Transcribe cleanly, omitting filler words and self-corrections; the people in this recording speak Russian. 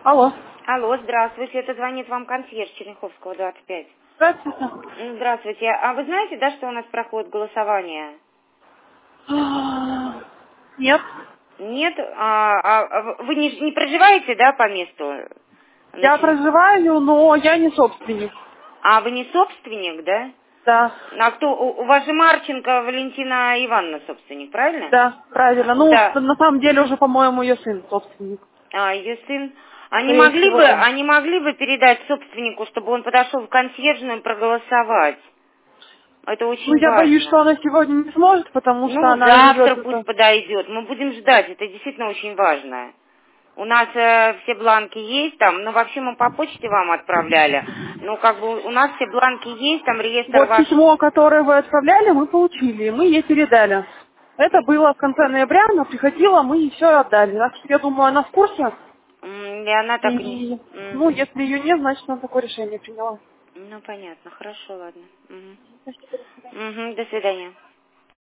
Алло. Алло, здравствуйте. Это звонит вам консьерж Черняховского, 25. Здравствуйте. Здравствуйте. А вы знаете, да, что у нас проходит голосование? Нет. Нет? Вы не проживаете, да, по месту? Я проживаю, но я не собственник. А вы не собственник, да? Да. А кто? У вас же Марченко Валентина Ивановна собственник, правильно? Да, правильно. Ну, Да. на самом деле уже, по-моему, ее сын собственник. Ее сын. Скорее всего, да. Они могли бы передать собственнику, чтобы он подошел в консьержную и проголосовать? Это Ну, очень я боюсь, что важно. она сегодня не сможет, потому что Ну, она завтра живет пусть это. подойдет. Мы будем ждать. Это действительно очень важно. У нас все бланки есть там, ну вообще мы по почте вам отправляли. Ну как бы у нас все бланки есть, там реестр Вот ваш. письмо, которое вы отправляли, мы получили, и мы ей передали. Это было в конце ноября, она приходила, мы ей все отдали. Так что я думаю, она в курсе. И она так и не... И, ну, Мгм. если ее нет, значит, она такое решение приняла. Ну понятно, хорошо, ладно. Мгм. Мгм, до свидания.